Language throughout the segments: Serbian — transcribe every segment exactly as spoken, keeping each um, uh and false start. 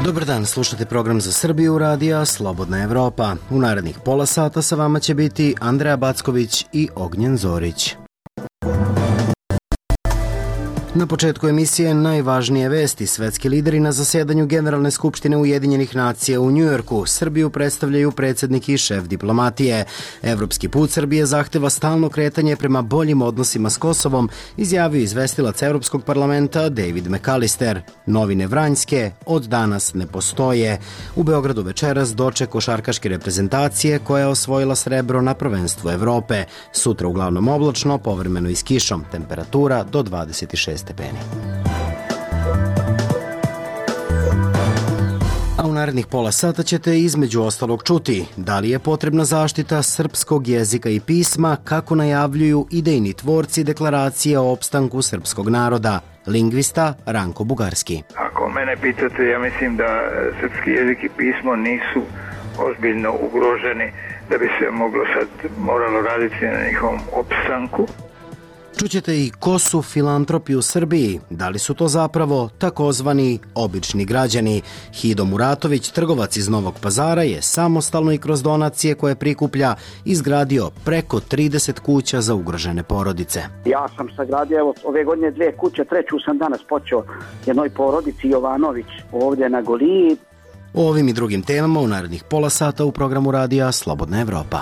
Dobar dan, slušate program za Srbiju radija Slobodna Evropa. U narednih pola sata sa vama će biti Andreja Backović i Ognjen Zorić. Na početku emisije najvažnije vesti. Svetski lideri na zasjedanju Generalne skupštine Ujedinjenih nacija u Njujorku. Srbiju predstavljaju predsjednik i šef diplomatije. Evropski put Srbije zahteva stalno kretanje prema boljim odnosima s Kosovom, izjavio izvestilac Evropskog parlamenta David McAllister. Novine Vranjske od danas ne postoje. U Beogradu večeras doček košarkaške reprezentacije koja je osvojila srebro na prvenstvu Evrope. Sutra uglavnom oblačno, povremeno i s kišom. Temperatura do dvadeset šest stepeni. A u narednih pola sata ćete između ostalog čuti da li je potrebna zaštita srpskog jezika i pisma, kako najavljuju idejni tvorci deklaracije o opstanku srpskog naroda, lingvista Ranko Bugarski. Ako mene pitate, ja mislim da srpski jezik i pismo nisu ozbiljno ugroženi da bi se moglo sad moralo raditi na njihovom opstanku. Čućete i ko su filantropi u Srbiji, da li su to zapravo takozvani obični građani. Hido Muratović, trgovac iz Novog Pazara, je samostalno i kroz donacije koje prikuplja izgradio preko trideset kuća za ugrožene porodice. Ja sam sagradio evo, ove godine dve kuće, treću sam danas počeo jednoj porodici Jovanović ovdje na Goliji. O ovim i drugim temama u narednih pola sata u programu radija Slobodna Evropa.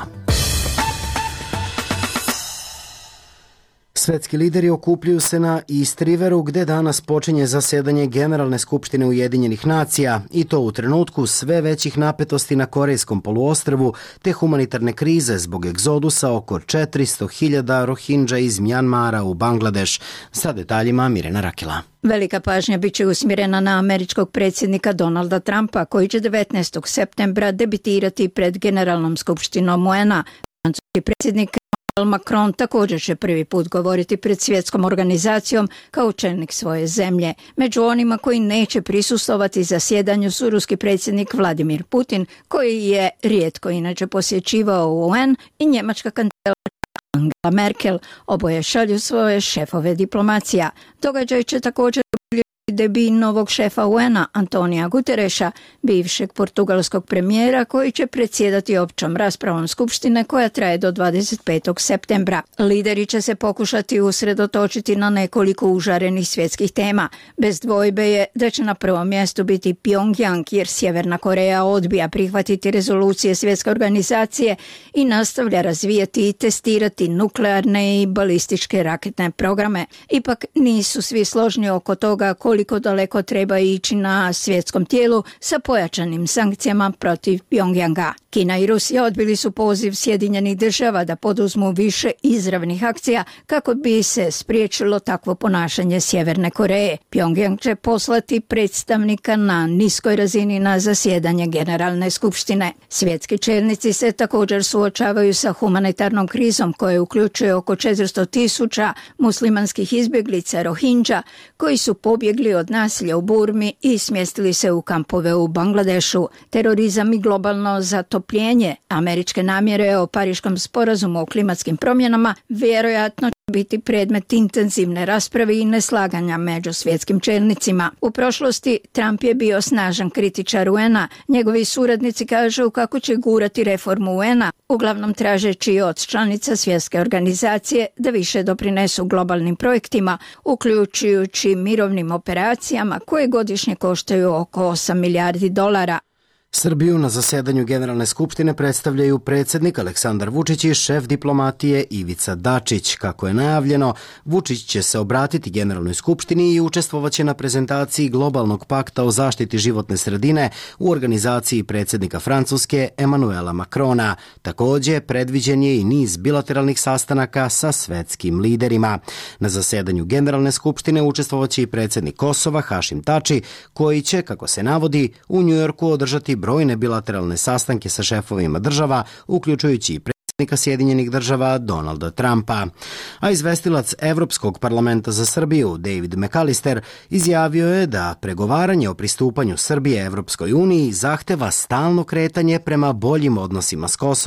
Svetski lideri okupljaju se na East Riveru, gde danas počinje zasedanje Generalne skupštine Ujedinjenih nacija, i to u trenutku sve većih napetosti na Korejskom poluostrvu te humanitarne krize zbog egzodusa oko četiristo hiljada Rohingya iz Mjanmara u Bangladeš. Sa detaljima Mirjana Rakela. Velika pažnja bit će usmjerena na američkog predsjednika Donalda Trumpa, koji će devetnaestog septembra debitirati pred Generalnom skupštinom U N-a. Francuski predsjednik Macron također će prvi put govoriti pred svjetskom organizacijom kao čelnik svoje zemlje. Među onima koji neće prisustvovati zasjedanju su ruski predsjednik Vladimir Putin, koji je rijetko inače posjećivao U N, i njemačka kancelarka Angela Merkel. Oboje šalju svoje šefove diplomacija. Događaj će također debi novog šefa U N-a Antonija Gutereša, bivšeg portugalskog premijera, koji će predsjedati općom raspravom skupštine koja traje do dvadeset petog septembra. Lideri će se pokušati usredotočiti na nekoliko užarenih svjetskih tema. Bez dvojbe je da će na prvom mjestu biti Pyongyang, jer Sjeverna Koreja odbija prihvatiti rezolucije svjetske organizacije i nastavlja razvijati i testirati nuklearne i balističke raketne programe. Ipak nisu svi složni oko toga koliko daleko treba ići na svjetskom tijelu sa pojačanim sankcijama protiv Pyongyanga. Kina i Rusija odbili su poziv Sjedinjenih država da poduzmu više izravnih akcija kako bi se spriječilo takvo ponašanje Sjeverne Koreje. Pyongyang će poslati predstavnika na niskoj razini na zasjedanje Generalne skupštine. Svjetski čelnici se također suočavaju sa humanitarnom krizom koja uključuje oko četiristo tisuća muslimanskih izbjeglica Rohingya koji su pobjegli od nasilja u Burmi i smjestili se u kampove u Bangladešu. Terorizam i globalno zatopljenje, američke namjere o Pariškom sporazumu o klimatskim promjenama vjerojatno će biti predmet intenzivne rasprave i neslaganja među svjetskim čelnicima. U prošlosti Trump je bio snažan kritičar U N-a. Njegovi suradnici kažu kako će gurati reformu U N-a, uglavnom tražeći od članica svjetske organizacije da više doprinesu globalnim projektima, uključujući mirovnim operacijama koje godišnje koštaju oko osam milijardi dolara. Srbiju na zasedanju Generalne skupštine predstavljaju predsjednik Aleksandar Vučić i šef diplomatije Ivica Dačić. Kako je najavljeno, Vučić će se obratiti Generalnoj skupštini i učestvovaće na prezentaciji globalnog pakta o zaštiti životne sredine u organizaciji predsjednika Francuske Emmanuela Macrona. Također, predviđen je i niz bilateralnih sastanaka sa svetskim liderima. Na zasedanju Generalne skupštine učestvovaće i predsjednik Kosova Hašim Tači, koji će, kako se navodi, u Njujorku održati brojne bilateralne sastanke sa šefovima država, uključujući i predsjednika Sjedinjenih država Donalda Trumpa. A izvestilac Evropskog parlamenta za Srbiju David McAllister izjavio je da pregovaranje o pristupanju Srbije Evropskoj uniji zahteva stalno kretanje prema boljim odnosima s Kosovom.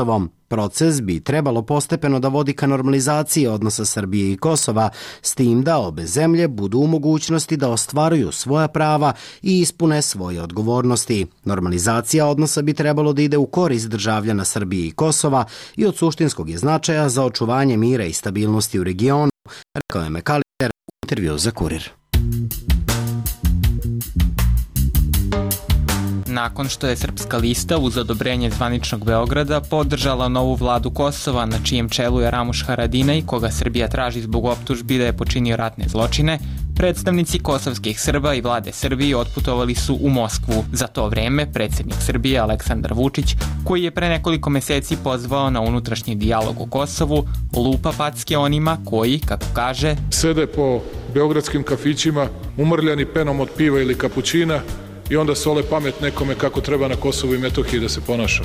Proces bi trebalo postepeno da vodi ka normalizaciji odnosa Srbije i Kosova, s tim da obe zemlje budu u mogućnosti da ostvaruju svoja prava i ispune svoje odgovornosti. Normalizacija odnosa bi trebalo da ide u korist državljana Srbije i Kosova i od suštinskog je značaja za očuvanje mira i stabilnosti u regionu, rekao je McAllister u intervju za Kurir. Nakon što je Srpska lista uz odobrenje zvaničnog Beograda podržala novu vladu Kosova na čijem čelu je Ramuš Haradinaj, koga Srbija traži zbog optužbi da je počinio ratne zločine, predstavnici kosovskih Srba i vlade Srbije otputovali su u Moskvu. Za to vreme predsjednik Srbije Aleksandar Vučić, koji je pre nekoliko meseci pozvao na unutrašnji dijalog u Kosovu, lupa packe onima koji, kako kaže, sede po beogradskim kafićima, umrljani penom od piva ili kapućina, i onda sole pamet nekome kako treba na Kosovu i Metohiji da se ponaša.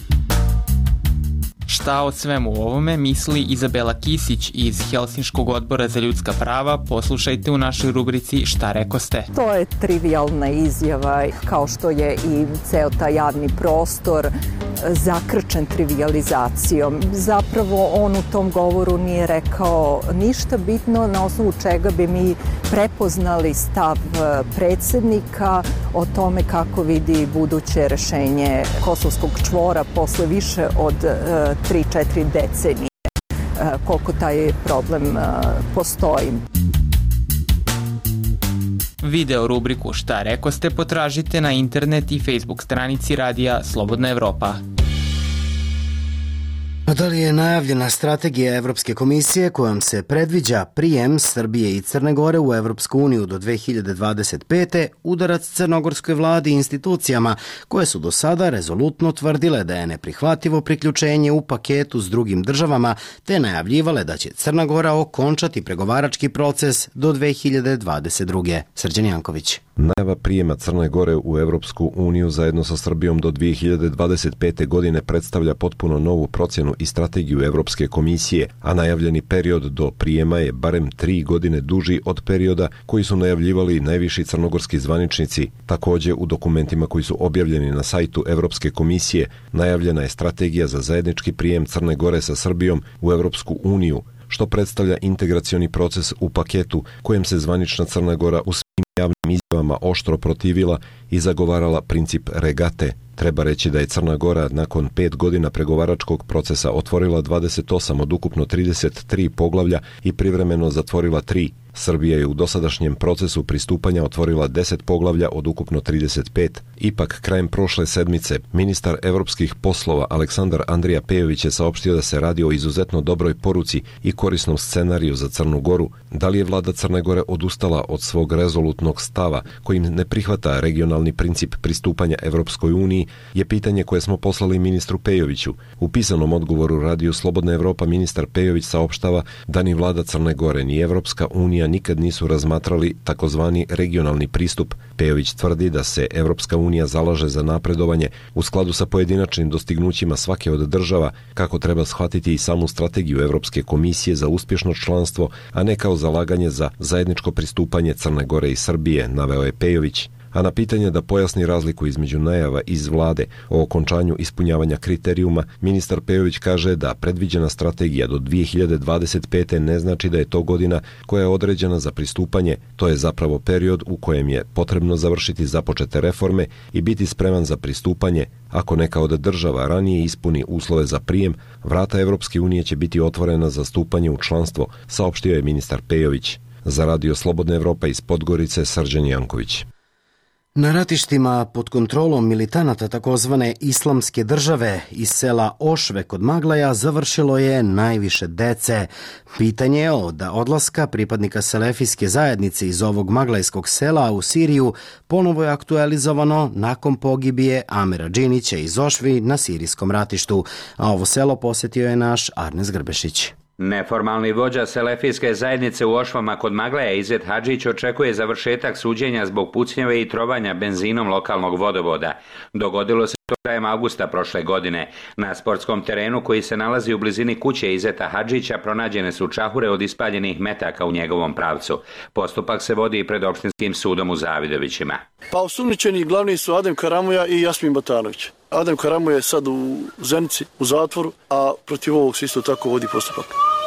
Šta o svemu ovome misli Izabela Kisić iz Helsinškog odbora za ljudska prava, poslušajte u našoj rubrici Šta rekoste. To je trivijalna izjava, kao što je i ceo taj javni prostor zakrčen trivijalizacijom. Zapravo on u tom govoru nije rekao ništa bitno na osnovu čega bi mi prepoznali stav predsjednika o tome kako vidi buduće rešenje kosovskog čvora posle više od tri četiri decenije koliko taj problem postoji. Video rubriku Šta rekoste potražite na internet i Facebook stranici radija Slobodna Evropa. Da li je najavljena strategija Evropske komisije kojom se predviđa prijem Srbije i Crne Gore u Evropsku uniju do dve hiljade dvadeset pete udarac crnogorskoj vladi i institucijama koje su do sada rezolutno tvrdile da je neprihvatljivo priključenje u paketu s drugim državama te najavljivale da će Crna Gora okončati pregovarački proces do dve hiljade dvadeset druge. Srđan Janković. Najava prijema Crne Gore u Evropsku uniju zajedno sa Srbijom do dve hiljade dvadeset pete godine predstavlja potpuno novu procjenu i strategiju Evropske komisije, a najavljeni period do prijema je barem tri godine duži od perioda koji su najavljivali najviši crnogorski zvaničnici. Također, u dokumentima koji su objavljeni na sajtu Evropske komisije najavljena je strategija za zajednički prijem Crne Gore sa Srbijom u Evropsku uniju, što predstavlja integracioni proces u paketu kojem se zvanična Crna Gora u svim javnim izjavama oštro protivila i zagovarala princip regate. Treba reći da je Crna Gora nakon pet godina pregovaračkog procesa otvorila dvadeset osam od ukupno trideset tri poglavlja i privremeno zatvorila tri. Srbija je u dosadašnjem procesu pristupanja otvorila deset poglavlja od ukupno trideset pet. Ipak, krajem prošle sedmice, ministar evropskih poslova Aleksandar Andrija Pejović je saopštio da se radi o izuzetno dobroj poruci i korisnom scenariju za Crnu Goru. Da li je vlada Crne Gore odustala od svog rezolutnog stava kojim ne prihvata regionalni princip pristupanja Evropskoj uniji je pitanje koje smo poslali ministru Pejoviću. U pisanom odgovoru radiju Slobodna Evropa ministar Pejović saopštava da ni vlada Crne Gore ni Evropska unija nikad nisu razmatrali takozvani regionalni pristup. Pejović tvrdi da se Evropska unija zalaže za napredovanje u skladu sa pojedinačnim dostignućima svake od država, kako treba shvatiti i samu strategiju Evropske komisije za uspješno članstvo, a ne kao zalaganje za zajedničko pristupanje Crne Gore i Srbije, naveo je Pejović. A na pitanje da pojasni razliku između najava iz vlade o okončanju ispunjavanja kriterijuma, ministar Pejović kaže da predviđena strategija do dve hiljade dvadeset pete ne znači da je to godina koja je određena za pristupanje, to je zapravo period u kojem je potrebno završiti započete reforme i biti spreman za pristupanje. Ako neka od država ranije ispuni uslove za prijem, vrata Evropske unije će biti otvorena za stupanje u članstvo, saopštio je ministar Pejović. Za radio Slobodna Evropa iz Podgorice, Srđan Janković. Na ratištima pod kontrolom militanata takozvane islamske države iz sela Ošve kod Maglaja završilo je najviše dece. Pitanje od odlaska pripadnika selefijske zajednice iz ovog maglajskog sela u Siriju ponovo je aktualizovano nakon pogibije Amera Džinića iz Ošvi na sirijskom ratištu, a ovo selo posjetio je naš Arnes Grbešić. Neformalni vođa selefijske zajednice u Ošvama kod Maglaja Izet Hadžić očekuje završetak suđenja zbog pucnjave i trovanja benzinom lokalnog vodovoda. Dogodilo se To krajem avgusta prošle godine. Na sportskom terenu koji se nalazi u blizini kuće Izeta Hadžića pronađene su čahure od ispaljenih metaka u njegovom pravcu. Postupak se vodi i pred opštinskim sudom u Zavidovićima. Pa osumnjičeni glavni su Adem Karamuja i Jasmin Batanović. Adem Karamuja je sad u Zenici, u zatvoru, a protiv ovog se isto tako vodi postupak.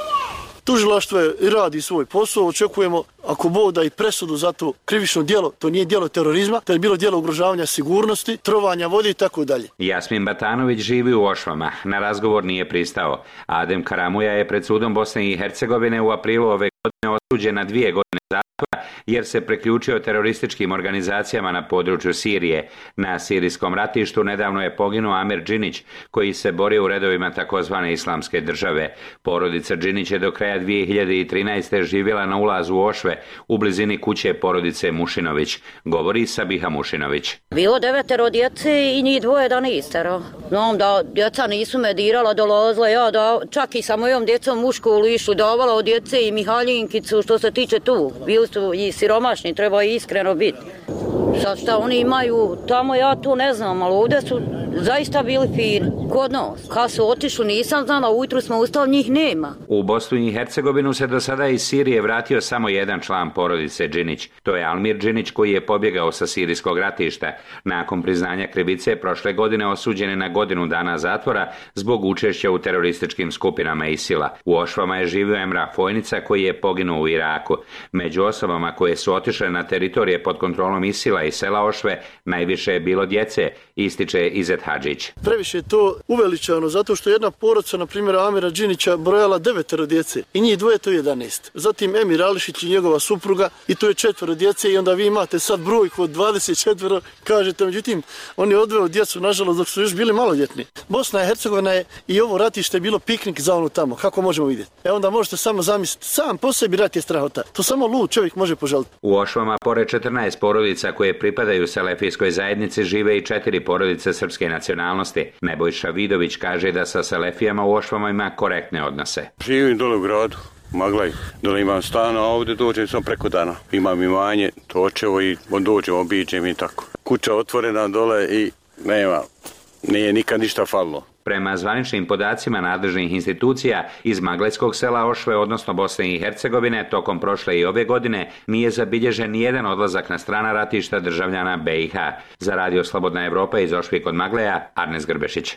Tužilaštvo je i radi svoj posao, očekujemo ako Bog da i presudu za to krivično djelo, to nije djelo terorizma, to je bilo djelo ugrožavanja sigurnosti, trovanja vode i tako dalje. Jasmin Batanović živi u Ošvama, na razgovor nije pristao. Adem Karamuja je pred sudom Bosne i Hercegovine u aprilu ove godine osuđen na dvije godine zatvora jer se priključio terorističkim organizacijama na području Sirije. Na sirijskom ratištu nedavno je poginuo Amer Džinić, koji se borio u redovima takozvane islamske države. Porodica Džinić je do kraja dvije hiljade trinaeste. živjela na ulazu u Ošve, u blizini kuće porodice Mušinović. Govori Sabiha Mušinović. Bilo devetero djece i njih dvoje da nistero. Znam da djeca nisu me dirala, dolazila ja da čak i sa mojom djecom u školu išli, davala od djece i Mihaljinkicu što se tiče tu. Bili su i siromašni, treba iskreno biti. Sad šta oni imaju tamo, ja tu ne znam, ali ovdje su zaista bili fini. Kod nas, kad su otišli nisam znala, ujutru smo ustali, njih nema. U Bosnu i Hercegovinu se do sada iz Sirije vratio samo jedan član porodice Džinić. To je Almir Džinić koji je pobjegao sa sirijskog ratišta. Nakon priznanja krivice prošle godine osuđen je na godinu dana zatvora zbog učešća u terorističkim skupinama ISIL-a. U Ošvama je živio Emrah Fojnica koji je poginuo u Iraku. Među osobama koje su otišle na teritorije pod kontrolom ISIL-a i sela Ošve najviše je bilo djece, ističe Izet Hadžić. Previše je to uveličano zato što jedna porodica, na primjer Amira Džinića, brojala devetero djece i njih dvoje to je jedanaest. Zatim Emir Ališić i njegova supruga i to je četvero djece i onda vi imate sad brojku od dvadeset četiri, kažete, međutim on je odveo djecu nažalost dok su još bili maloljetni. Bosna i Hercegovina je i ovo ratište je bilo piknik za ono tamo, kako možemo vidjeti. E onda možete samo zamisliti, sam po sebi rat je strahota. To samo lud čovjek može požaliti. U Ošvama pored četrnaest porodica koje pripadaju selefijskoj zajednici žive i četiri porodice srpske nacionalnosti. Nebojša Vidović kaže da sa selefijama u Ošvama ima korektne odnose. Živim dole u gradu, Maglaj, dole imam stana, a ovdje dođem samo preko dana. Imam imanje, točevo i dođem, obiđem i tako. Kuća otvorena dole i nema, nije nikad ništa falilo. Prema zvaničnim podacima nadležnih institucija iz Maglajskog sela Ošve, odnosno Bosne i Hercegovine, tokom prošle i ove godine nije zabilježen nijedan odlazak na strana ratišta državljana B i H. Za Radio Slobodna Evropa iz Ošvi kod Magleja, Arnes Grbešić.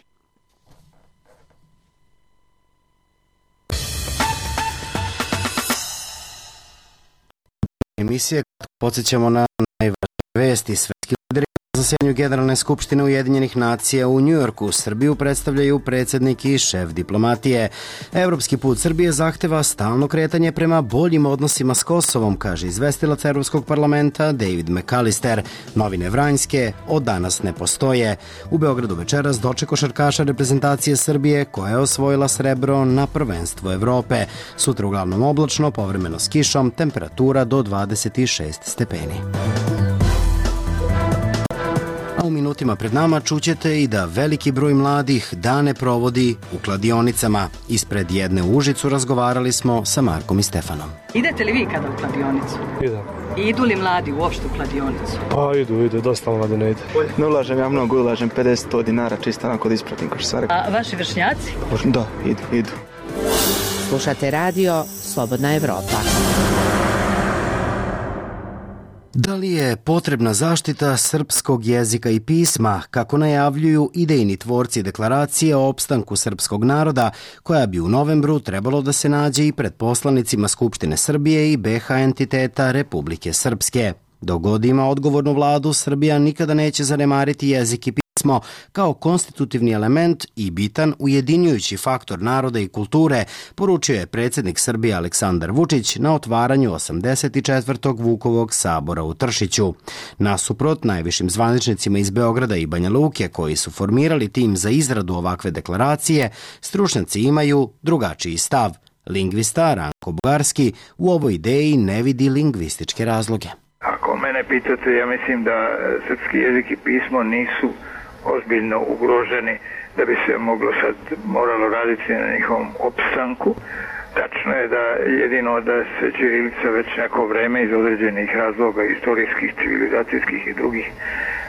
Emisije podsjećamo na najvažnije vesti. Svetski lideri na zasjedanju Generalne skupštine Ujedinjenih nacija u Njujorku Srbiju predstavljaju predsjednik i šef diplomatije. Evropski put Srbije zahteva stalno kretanje prema boljim odnosima s Kosovom, kaže izvestilac Evropskog parlamenta David McAllister. Novine Vranjske od danas ne postoje. U Beogradu večeras doček košarkaša reprezentacije Srbije koja je osvojila srebro na prvenstvu Evrope. Sutra uglavnom oblačno, povremeno s kišom, temperatura do dvadeset šest stepeni. A u minutima pred nama čućete i da veliki broj mladih dane provodi u kladionicama. Ispred jedne u Užicu razgovarali smo sa Markom i Stefanom. Idete li vi kada u kladionicu? Idem. I idu li mladi uopšte u kladionicu? Pa idu, idu, dosta mladi ne ide. Ne ulažem ja mnogo, ulažem pedeset dinara čisto onako da ispratim košarku. A vaši vršnjaci? Da, idu, idu. Slušate radio Slobodna Evropa. Da li je potrebna zaštita srpskog jezika i pisma, kako najavljuju idejni tvorci deklaracije o opstanku srpskog naroda, koja bi u novembru trebalo da se nađe i pred poslanicima Skupštine Srbije i B H entiteta Republike Srpske. Dok god ima odgovornu vladu, Srbija nikada neće zanemariti jezik i pismo kao konstitutivni element i bitan ujedinjujući faktor naroda i kulture, poručio je predsjednik Srbije Aleksandar Vučić na otvaranju osamdeset četvrtog Vukovog sabora u Tršiću. Nasuprot najvišim zvaničnicima iz Beograda i Banja Luke koji su formirali tim za izradu ovakve deklaracije, stručnjaci imaju drugačiji stav. Lingvista Ranko Bugarski u ovoj ideji ne vidi lingvističke razloge. Ako mene pitate, ja mislim da srpski jezik i pismo nisu ozbiljno ugroženi da bi se moglo sad moralo raditi na njihovom opstanku. Tačno je da jedino da se ćirilica već neko vreme iz određenih razloga, istorijskih, civilizacijskih i drugih, donekle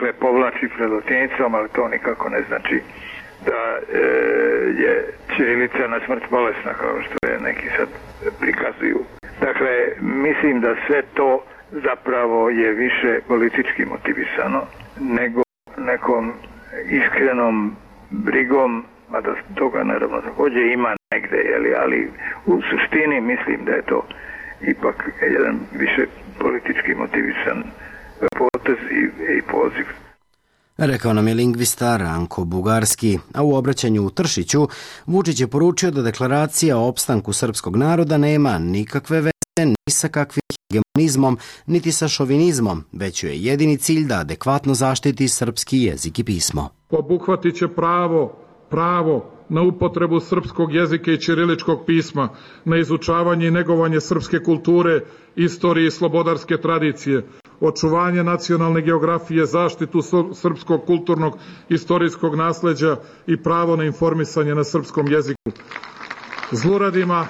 dakle povlači pred latinicom, ali to nikako ne znači da e, je ćirilica na smrt bolesna, kao što je neki sad prikazuju. Dakle, mislim da sve to zapravo je više politički motivisano nego nekom iskrenom brigom, mada toga naravno također ima negde, jeli, ali u suštini mislim da je to ipak jedan više politički motivisan potez i, i poziv. Rekao nam je lingvista Ranko Bugarski, a u obraćanju u Tršiću Vučić je poručio da deklaracija o opstanku srpskog naroda nema nikakve veze ni sa kakvim hegemonizmom, niti sa šovinizmom, već je jedini cilj da adekvatno zaštiti srpski jezik i pismo. Obuhvatit će pravo, pravo na upotrebu srpskog jezika i ćiriličkog pisma, na izučavanje i negovanje srpske kulture, istorije i slobodarske tradicije, očuvanje nacionalne geografije, zaštitu srpskog kulturnog istorijskog nasleđa i pravo na informisanje na srpskom jeziku. Zluradima,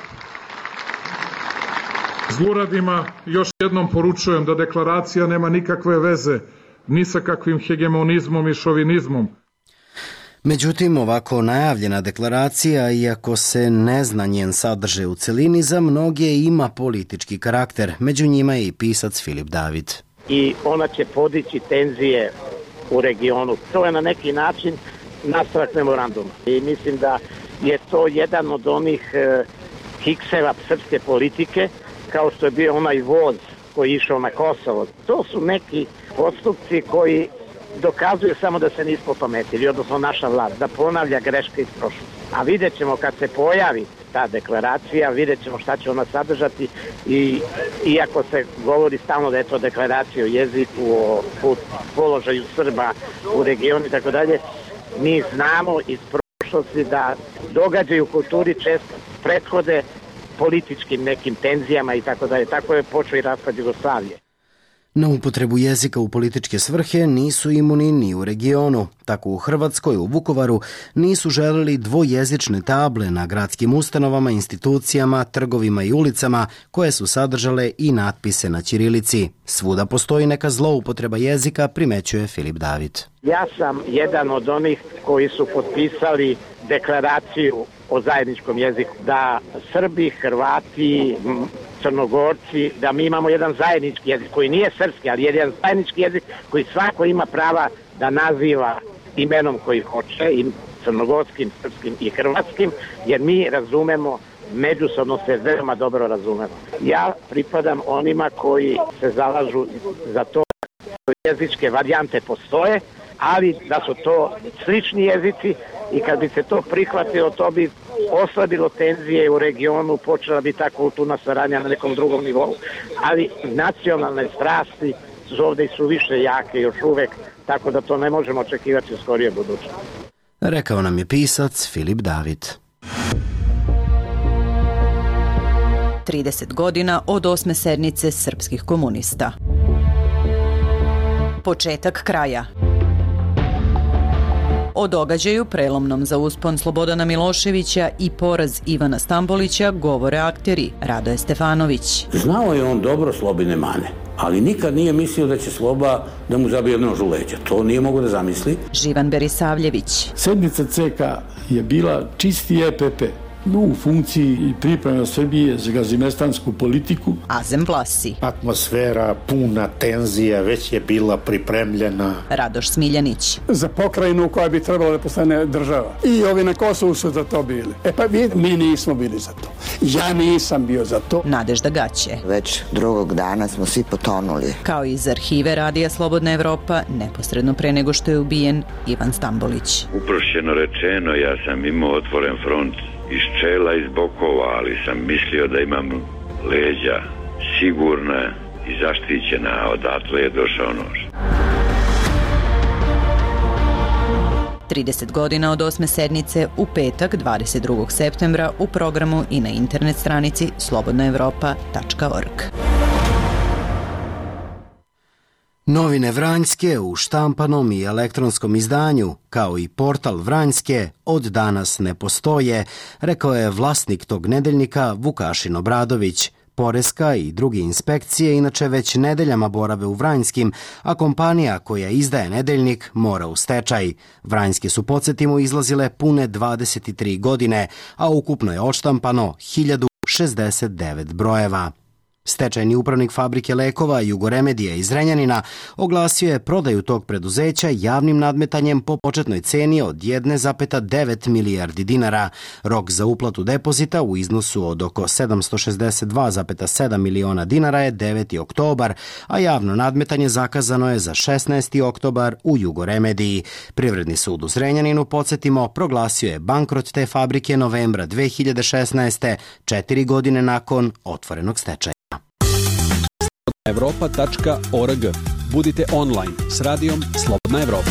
zluradima još jednom poručujem da deklaracija nema nikakve veze ni sa kakvim hegemonizmom i šovinizmom. Međutim, ovako najavljena deklaracija, iako se ne zna njen sadržaj u celini, za mnoge ima politički karakter. Među njima je i pisac Filip David. I ona će podići tenzije u regionu. To je na neki način nastavak memoranduma. I mislim da je to jedan od onih e, kikseva srpske politike, kao što je bio onaj voz koji je išao na Kosovo. To su neki postupci koji dokazuju samo da se nismo pametili, odnosno naša vlast, da ponavlja greške iz prošlosti. A vidjet ćemo kad se pojavi ta deklaracija, vidjet ćemo šta će ona sadržati i iako se govori stalno da je to deklaracija o jeziku, o položaju Srba u regionu i tako dalje, mi znamo iz prošlosti da događaji u kulturi često prethode političkim nekim tenzijama i tako dalje. Tako je počeo i raspad Jugoslavije. Na upotrebu jezika u političke svrhe nisu imuni ni u regionu. Tako u Hrvatskoj, u Vukovaru, nisu želeli dvojezične table na gradskim ustanovama, institucijama, trgovima i ulicama koje su sadržale i natpise na ćirilici. Svuda postoji neka zloupotreba jezika, primećuje Filip David. Ja sam jedan od onih koji su potpisali deklaraciju o zajedničkom jeziku, da Srbi, Hrvati, Crnogorci, da mi imamo jedan zajednički jezik koji nije srpski, ali jedan zajednički jezik koji svako ima prava da naziva imenom koji hoće, i crnogorskim, srpskim i hrvatskim, jer mi razumemo, međusobno se veoma dobro razumemo. Ja pripadam onima koji se zalažu za to da jezičke varijante postoje, ali da su to slični jezici i kad bi se to prihvatilo, to bi oslabilo tenzije u regionu, počela bi ta kulturna saradnja na nekom drugom nivou, ali nacionalne strasti su ovdje su više jake još uvek, tako da to ne možemo očekivati u skorije budućnosti. Rekao nam je pisac Filip David. trideset godina od osme sednice srpskih komunista. Početak kraja. O događaju prelomnom za uspon Slobodana Miloševića i poraz Ivana Stambolića govore akteri Radoje Stefanović. Znao je on dobro Slobine mane, ali nikad nije mislio da će Sloba da mu zabije nož u leđa. To nije mogo da zamisli. Živan Berisavljević. Sednica C K je bila čisti E P P. U funkciji i priprema Srbije za gazimestansku politiku. Azem Vlasi. Atmosfera puna tenzija već je bila pripremljena. Radoš Smiljanić. Za pokrajinu koja bi trebala da postane država. I ovi na Kosovu su za to bili. E pa mi, mi nismo bili za to. Ja nisam bio za to. Nadežda Gaće. Već drugog dana smo svi potonuli. Kao iz arhive Radija Slobodna Evropa, neposredno pre nego što je ubijen Ivan Stambolić. Uprošćeno rečeno, ja sam imao otvoren front iz čela, iz bokova, ali sam mislio da imam leđa sigurna i zaštićena, a odatle je došao nož. trideset godina od osme sednice u petak dvadeset drugog septembra u programu i na internet stranici slobodna evropa tačka org. Novine Vranjske u štampanom i elektronskom izdanju, kao i portal Vranjske, od danas ne postoje, rekao je vlasnik tog nedeljnika Vukašin Obradović. Poreska i druge inspekcije inače već nedeljama borave u Vranjskim, a kompanija koja izdaje nedeljnik mora u stečaj. Vranjske su, podsjetimo, izlazile pune dvadeset tri godine, a ukupno je odštampano hiljadu šezdeset devet brojeva. Stečajni upravnik fabrike lekova Jugoremedija iz Zrenjanina oglasio je prodaju tog preduzeća javnim nadmetanjem po početnoj ceni od jedan zarez devet milijardi dinara. Rok za uplatu depozita u iznosu od oko sedamsto šezdeset dva zarez sedam miliona dinara je deveti oktobar, a javno nadmetanje zakazano je za šesnaesti oktobar u Jugoremediji. Privredni sud u Zrenjaninu, podsjetimo, proglasio je bankrot te fabrike novembra dve hiljade šesnaeste. četiri godine nakon otvorenog stečaja. Evropa tačka org. Budite online s radijom Slobodna Evropa.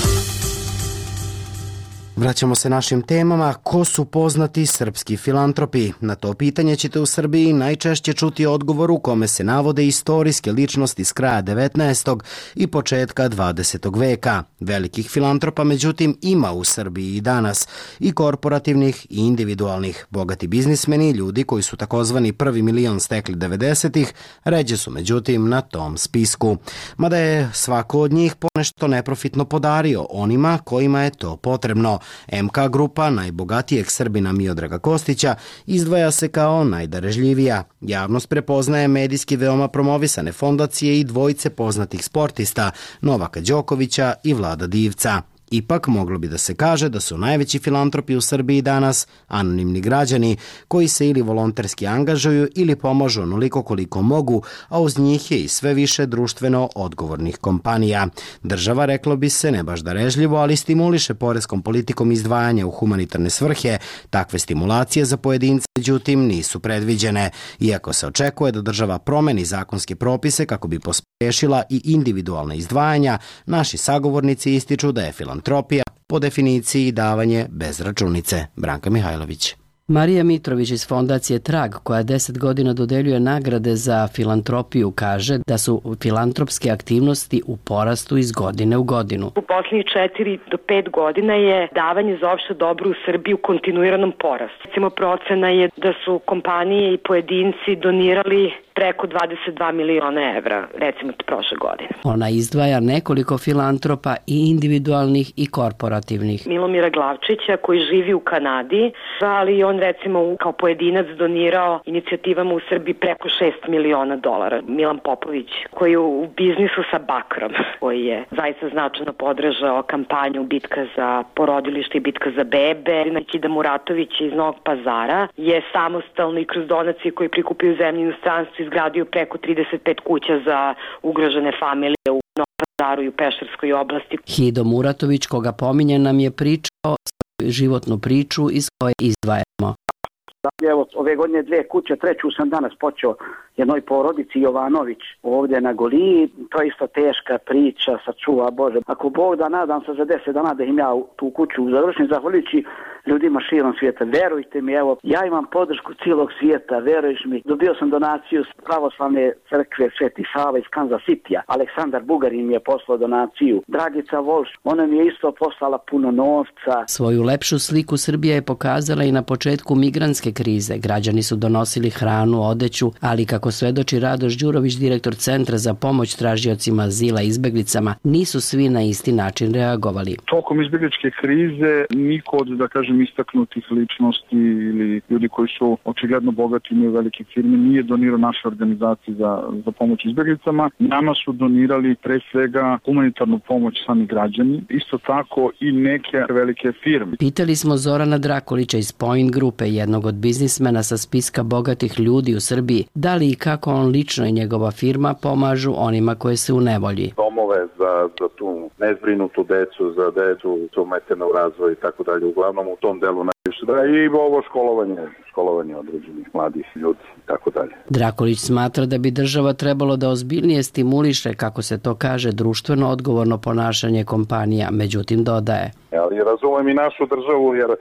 Vraćamo se našim temama. Ko su poznati srpski filantropi? Na to pitanje ćete u Srbiji najčešće čuti odgovor u kome se navode istorijske ličnosti s kraja devetnaestog i početka dvadesetog veka. Velikih filantropa, međutim, ima u Srbiji i danas, i korporativnih i individualnih. Bogati biznismeni, ljudi koji su takozvani prvi milion stekli devedesetih, ređe su međutim na tom spisku. Mada je svako od njih ponešto neprofitno podario onima kojima je to potrebno. em ka grupa najbogatijeg Srbina Miodraga Kostića izdvaja se kao najdarežljivija. Javnost prepoznaje medijski veoma promovisane fondacije i dvojice poznatih sportista, Novaka Đokovića i Vlada Divca. Ipak moglo bi da se kaže da su najveći filantropi u Srbiji danas anonimni građani koji se ili volonterski angažuju ili pomažu onoliko koliko mogu, a uz njih je i sve više društveno odgovornih kompanija. Država, reklo bi se, ne baš darežljivo, ali stimuliše poreskom politikom izdvajanja u humanitarne svrhe. Takve stimulacije za pojedince, međutim, nisu predviđene. Iako se očekuje da država promeni zakonske propise kako bi pospešila i individualna izdvajanja, naši sagovornici ističu da je filantropija po definiciji davanje bez računice. Branka Mihajlović. Marija Mitrović iz fondacije Trag, koja deset godina dodeljuje nagrade za filantropiju, kaže da su filantropske aktivnosti u porastu iz godine u godinu. U posljednjih četiri do pet godina je davanje za opšte dobro u Srbiji u kontinuiranom porastu. Recimo, procena je da su kompanije i pojedinci donirali preko dvadeset dva miliona evra, recimo prošle godine. Ona izdvaja nekoliko filantropa i individualnih i korporativnih. Milomira Glavčića, koji živi u Kanadi, ali on recimo kao pojedinac donirao inicijativama u Srbiji preko šest miliona dolara. Milan Popović, koji je u biznisu sa bakrom, koji je zaista značajno podržao kampanju Bitka za porodilište i Bitka za bebe. Nikida Muratović iz Novog Pazara je samostalno i kroz donacije koje prikupio zemlju inostranstvu izgradio preko trideset pet kuća za ugrožene familije u Novom Pazaru i u Pešterskoj oblasti. Hido Muratović, koga pominje, nam je pričao svoju životnu priču iz koje izdvajamo. Evo, ove godine dve kuće, treću sam danas počeo jednoj porodici Jovanović ovdje na Goliji. To je isto teška priča, sačuva Bože. Ako Bog da, nadam se za deset dana da im ja tu kuću završim, zahvaljujući ljudima širom svijeta. Verujte mi, evo, ja imam podršku cijelog svijeta, veruješ mi. Dobio sam donaciju s pravoslavne crkve Sveti Sava iz Kansas Citya. Aleksandar Bugarin mi je poslao donaciju. Dragica Volš, ona mi je isto poslala puno novca. Svoju lepšu sliku Srbija je pokazala i na početku migrantske krize. Građani su donosili hranu, odeću, ali kako svedoči Radoš Đurović, direktor Centra za pomoć tražiocima azila i izbeglicama, nisu svi na isti način reagovali. Tokom izbegličke krize niko od, da kažem, istaknutih ličnosti ili ljudi koji su očigledno bogati, imaju velike firme, nije donirao naše organizacije za, za pomoć izbeglicama. Nama su donirali pre svega humanitarnu pomoć sami građani, isto tako i neke velike firme. Pitali smo Zorana Drakolića iz Point grupe, jednog od biznismena sa spiska bogatih ljudi u Srbiji, da li i kako on lično i njegova firma pomažu onima koje se u nevolji. Domove za, za tu nezbrinutu decu, za decu su ometene u razvoju i tako dalje, uglavnom u tom delu najviše. Da, i ovo školovanje, školovanje određenih mladih ljudi i tako dalje. Drakolić smatra da bi država trebalo da ozbiljnije stimuliše, kako se to kaže, društveno odgovorno ponašanje kompanija, međutim dodaje. Ali razumem i našu državu, jer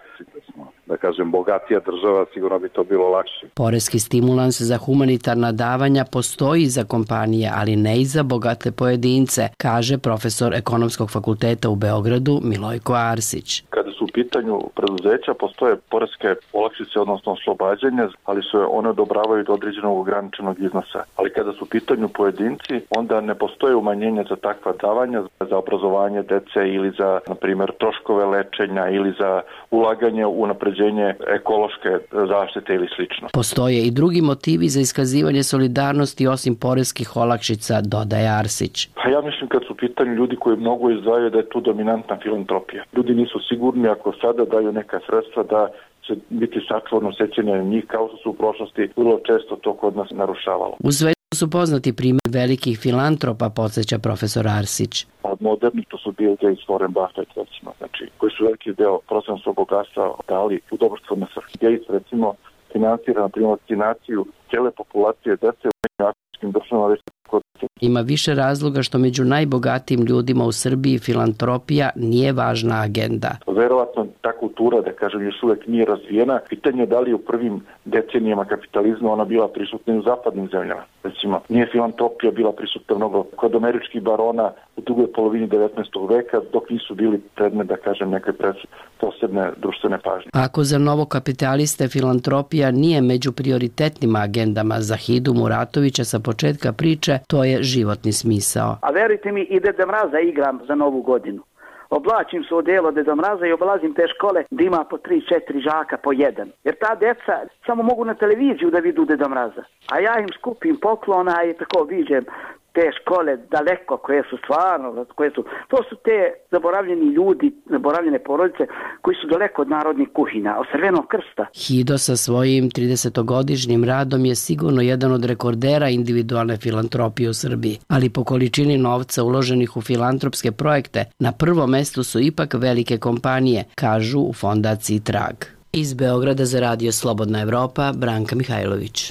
da kažem, bogatija država, sigurno bi to bilo lakše. Poreski stimulans za humanitarna davanja postoji za kompanije, ali ne i za bogate pojedince, kaže profesor Ekonomskog fakulteta u Beogradu Milojko Arsić. Kada su u pitanju preduzeća, postoje poreske olakšice, odnosno oslobađanje, ali se one odobravaju do određenog ograničenog iznosa. Ali kada su u pitanju pojedinci, onda ne postoje umanjenje za takva davanja, za obrazovanje dece ili za, na primjer, troškove lečenja ili za ulaganje u unapređenje ekološke zaštite ili slično. Postoje i drugi motivi za iskazivanje solidarnosti osim poreskih olakšica, dodaje Arsić. Pa ja mislim kad su u pitanju ljudi koji mnogo izdvajaju da je tu dominantna filantropija. Ljudi nisu sigurni ako sada daju neka sredstva da će biti sačuvano sećanje na njih, kao što su u prošlosti vrlo često to kod nas narušavalo. U svetu su poznati primjer velikih filantropa, podsjeća profesor Arsić. Od modernih to su Bill Gates, Warren Buffett, recimo, znači, koji su veliki deo procenta svog bogatstva dali u dobrotvorne svrhe. Gates, recimo, finansira, na primjer, vakcinaciju cijele populacije dece u afričkim državama već kod. Ima više razloga što među najbogatijim ljudima u Srbiji filantropija nije važna agenda. Verovatno ta kultura, da kažem, još uvek nije razvijena. Pitanje je da li u prvim decenijama kapitalizma ona bila prisutna i u zapadnim zemljama. Recimo, nije filantropija bila prisutna mnogo kod američkih barona u drugoj polovini devetnaestog veka, dok nisu bili predmet, da kažem, neke posebne društvene pažnje. Ako za novokapitaliste filantropija nije među prioritetnim agendama, za Hidu Muratovića sa početka priče, to je životni smisao. A verujte mi, i Deda Mraza igram za Novu godinu. Oblačim se u delo Deda Mraza i oblazim te škole gdje ima po tri, četiri žaka po jedan. Jer ta deca samo mogu na televiziju da vidu Deda Mraza. A ja im skupim poklona i tako viđem te škole daleko koje su stvarno, koje su, to su te zaboravljeni ljudi, zaboravljene porodice koji su daleko od narodnih kuhinja, od Crvenog krsta. Hido sa svojim tridesetogodišnjim radom je sigurno jedan od rekordera individualne filantropije u Srbiji, ali po količini novca uloženih u filantropske projekte na prvom mestu su ipak velike kompanije, kažu u fondaciji Trag. Iz Beograda za radio Slobodna Evropa, Branka Mihajlović.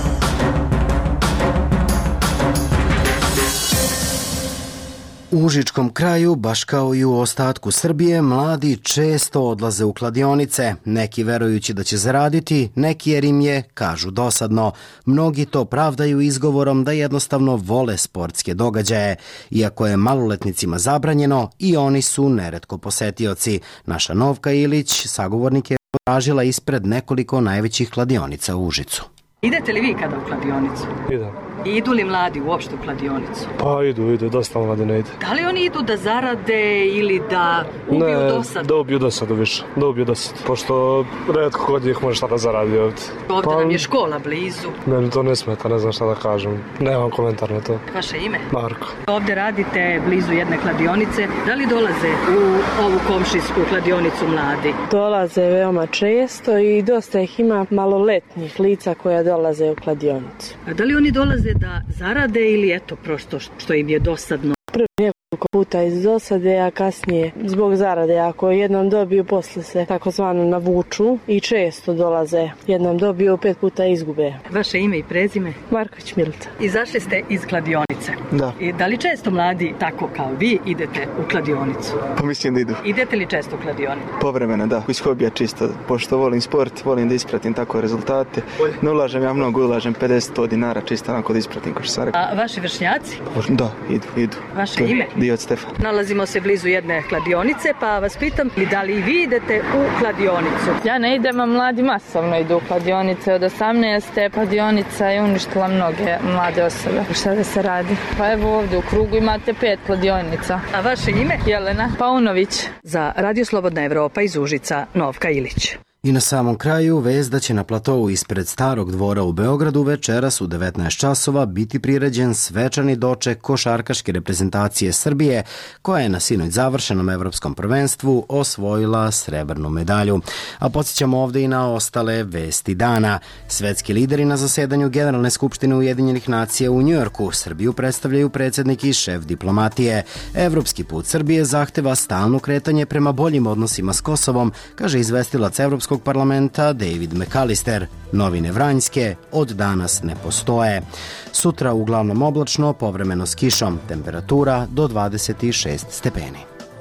U Užičkom kraju, baš kao i u ostatku Srbije, mladi često odlaze u kladionice, neki verujući da će zaraditi, neki jer im je, kažu, dosadno. Mnogi to pravdaju izgovorom da jednostavno vole sportske događaje. Iako je maloletnicima zabranjeno, i oni su neretko posetioci. Naša Novka Ilić sagovornik je potražila ispred nekoliko najvećih kladionica u Užicu. Idete li vi kada u kladionicu? Idem. I idu li mladi uopšte u kladionicu? Pa idu, idu, dosta mladi ne ide. Da li oni idu da zarade ili da ubiju ne, dosadu? Da ubiju dosadu više, da ubiju dosadu, pošto redko kod njih može šta da zaradi ovdje. Ovdje pa, nam je škola blizu. Meni to ne smeta, ne znam šta da kažem. Nemam komentar na to. Vaše ime? Marko. Ovdje radite blizu jedne kladionice. Da li dolaze u ovu komšijsku kladionicu mladi? Dolaze veoma često i dosta ih ima maloletnih lica koja dolaze u kladionicu. A da li oni dolaze da zarade ili eto prosto što im je dosadno? Prvo nekoliko puta iz dosade, a kasnije zbog zarade. Ako jednom dobiju, posle se takozvano navuču i često dolaze. Jednom dobiju, pet puta izgube. Vaše ime i prezime? Marković Milica. Izašli ste iz kladionice. Da. I da li često mladi, tako kao vi, idete u kladionicu? Pa mislim da idu. Idete li često u kladionicu? Povremeno, da. Iz hobija čisto. Pošto volim sport, volim da ispratim tako rezultate. Ne ulažem ja mnogo, ulažem pedeset dinara čisto onako da ispratim, kao što sam rekao. A vaši vršnjaci? Da, idu, idu. Vaše ime? Dio od Stefan. Nalazimo se blizu jedne kladionice, pa vas pitam da li i vi idete u kladionicu? Ja ne idem, a mladi masovno idu u kladionice. Od osamnaeste kladionica je uništila mnoge mlade osobe. Šta da se radi? Pa evo ovdje u krugu imate pet kladionica. A vaše ime? Jelena Paunović. Za Radio Slobodna Evropa iz Užica, Novka Ilić. I na samom kraju vest da će na platovu ispred Starog dvora u Beogradu večeras u devetnaest časova biti priređen svečani doček košarkaške reprezentacije Srbije, koja je na sinoć završenom evropskom prvenstvu osvojila srebrnu medalju. A podsjećamo ovdje i na ostale vesti dana. Svetski lideri na zasedanju Generalne skupštine Ujedinjenih nacija u Njujorku Srbiju predstavljaju predsjednik i šef diplomatije. Evropski put Srbije zahteva stalno kretanje prema boljim odnosima s Kosovom, kaže izvestilac Evropskog parlamenta David McAllister. Novine Vranjske od danas ne postoje. Sutra uglavnom oblačno, povremeno s kišom, temperatura do dvadeset šest stepeni.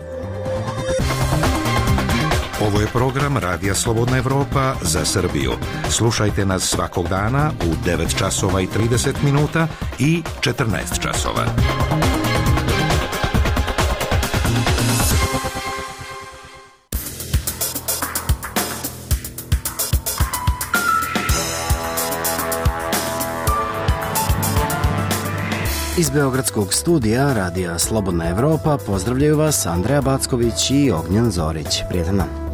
Ovo je program Radija Slobodna Evropa za Srbiju. Slušajte nas svakog dana u devet časova i trideset minuta i četrnaest časova. Iz Beogradskog studija Radija Slobodna Evropa pozdravljaju vas Andreja Backović i Ognjan Zorić. Prijetan dan.